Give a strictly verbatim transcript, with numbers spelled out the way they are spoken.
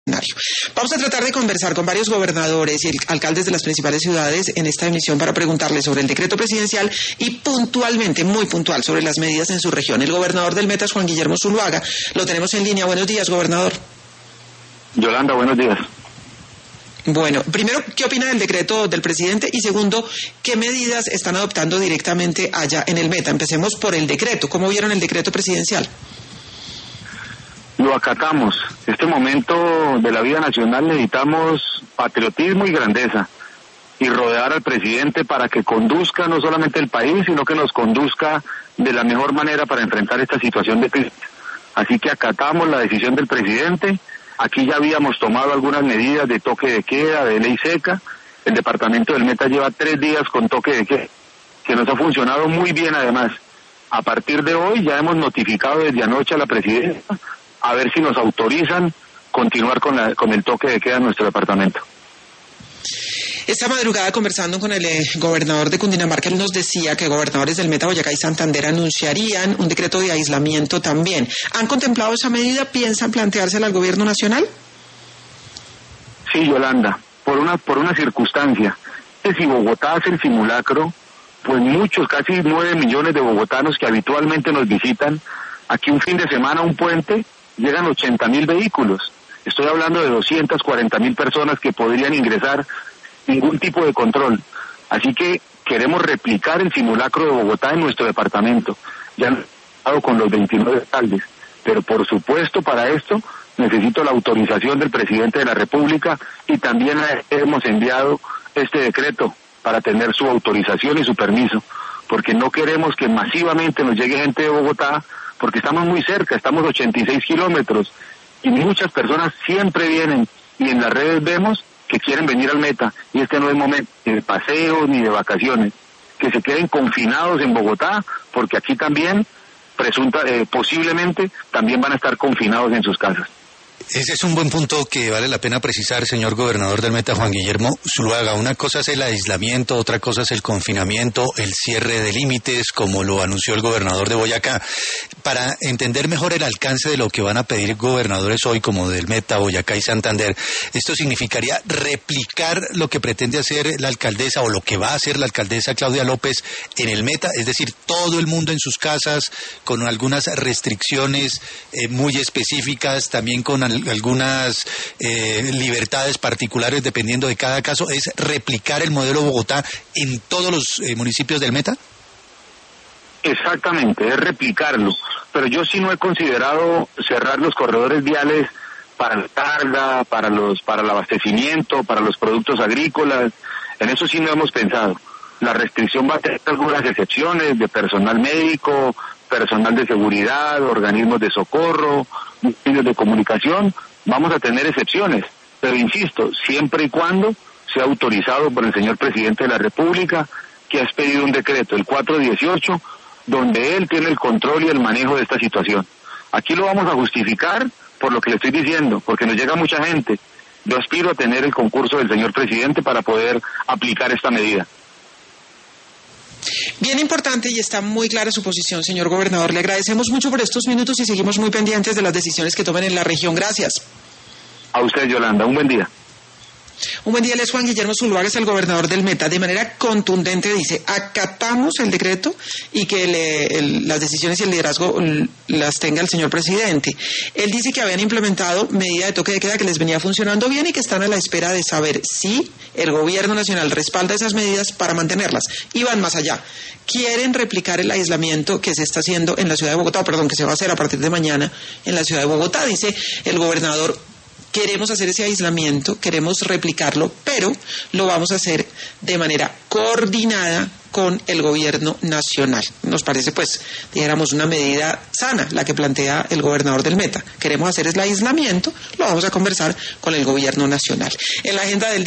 Vamos a tratar de conversar con varios gobernadores y alcaldes de las principales ciudades en esta emisión para preguntarles sobre el decreto presidencial y puntualmente, muy puntual, sobre las medidas en su región. El gobernador del Meta es Juan Guillermo Zuluaga. Lo tenemos en línea. Buenos días, gobernador. Yolanda, buenos días. Bueno, primero, ¿qué opina del decreto del presidente? Y segundo, ¿qué medidas están adoptando directamente allá en el Meta? Empecemos por el decreto. ¿Cómo vieron el decreto presidencial? Lo acatamos. Este momento de la vida nacional necesitamos patriotismo y grandeza y rodear al presidente para que conduzca no solamente el país, sino que nos conduzca de la mejor manera para enfrentar esta situación de crisis. Así que acatamos la decisión del presidente. Aquí ya habíamos tomado algunas medidas de toque de queda, de ley seca. El departamento del Meta lleva tres días con toque de queda, que nos ha funcionado muy bien además. A partir de hoy ya hemos notificado desde anoche a la presidenta a ver si nos autorizan continuar con, la, con el toque de queda en nuestro departamento. Esta madrugada, conversando con el eh, gobernador de Cundinamarca, él nos decía que gobernadores del Meta, Boyacá y Santander anunciarían un decreto de aislamiento también. ¿Han contemplado esa medida? ¿Piensan planteársela al gobierno nacional? Sí, Yolanda, por una, por una circunstancia. Que si Bogotá hace el simulacro, pues muchos, casi nueve millones de bogotanos que habitualmente nos visitan, aquí un fin de semana, un puente, llegan ochenta mil vehículos. Estoy hablando de doscientas cuarenta mil personas que podrían ingresar sin ningún tipo de control. Así que queremos replicar el simulacro de Bogotá en nuestro departamento. Ya han estado con los veintinueve alcaldes. Pero por supuesto para esto necesito la autorización del presidente de la República y también hemos enviado este decreto para tener su autorización y su permiso. Porque no queremos que masivamente nos llegue gente de Bogotá, porque estamos muy cerca, estamos ochenta y seis kilómetros, y muchas personas siempre vienen, y en las redes vemos que quieren venir al Meta, y este no es momento ni de paseo ni de vacaciones, que se queden confinados en Bogotá, porque aquí también, presunta, eh, posiblemente, también van a estar confinados en sus casas. Ese es un buen punto que vale la pena precisar, señor gobernador del Meta, Juan Guillermo Zuluaga. Una cosa es el aislamiento, otra cosa es el confinamiento, el cierre de límites, como lo anunció el gobernador de Boyacá. Para entender mejor el alcance de lo que van a pedir gobernadores hoy, como del Meta, Boyacá y Santander, esto significaría replicar lo que pretende hacer la alcaldesa o lo que va a hacer la alcaldesa Claudia López en el Meta, es decir, todo el mundo en sus casas, con algunas restricciones eh, muy específicas, también con algunas eh, libertades particulares dependiendo de cada caso. ¿Es replicar el modelo Bogotá en todos los eh, municipios del Meta? Exactamente, es replicarlo, pero yo sí no he considerado cerrar los corredores viales para la carga, para los para el abastecimiento, para los productos agrícolas. En eso sí no hemos pensado. La restricción va a tener algunas excepciones de personal médico, personal de seguridad, organismos de socorro, medios de comunicación. Vamos a tener excepciones, pero insisto, siempre y cuando sea autorizado por el señor presidente de la República, que ha expedido un decreto, el cuatrocientos dieciocho, donde él tiene el control y el manejo de esta situación. Aquí lo vamos a justificar por lo que le estoy diciendo, porque nos llega mucha gente. Yo aspiro a tener el concurso del señor presidente para poder aplicar esta medida. Bien importante y está muy clara su posición, señor gobernador. Le agradecemos mucho por estos minutos y seguimos muy pendientes de las decisiones que tomen en la región. Gracias. A usted, Yolanda. Un buen día. Un buen día, él es Juan Guillermo Zuluaga, es el gobernador del Meta. De manera contundente dice, acatamos el decreto y que le, el, las decisiones y el liderazgo las tenga el señor presidente. Él dice que habían implementado medida de toque de queda que les venía funcionando bien y que están a la espera de saber si el gobierno nacional respalda esas medidas para mantenerlas. Y van más allá. Quieren replicar el aislamiento que se está haciendo en la ciudad de Bogotá, o perdón, que se va a hacer a partir de mañana en la ciudad de Bogotá, dice el gobernador. Queremos hacer ese aislamiento, queremos replicarlo, pero lo vamos a hacer de manera coordinada con el gobierno nacional. Nos parece, pues, dijéramos, una medida sana la que plantea el gobernador del Meta. Queremos hacer el aislamiento, lo vamos a conversar con el gobierno nacional. En la agenda del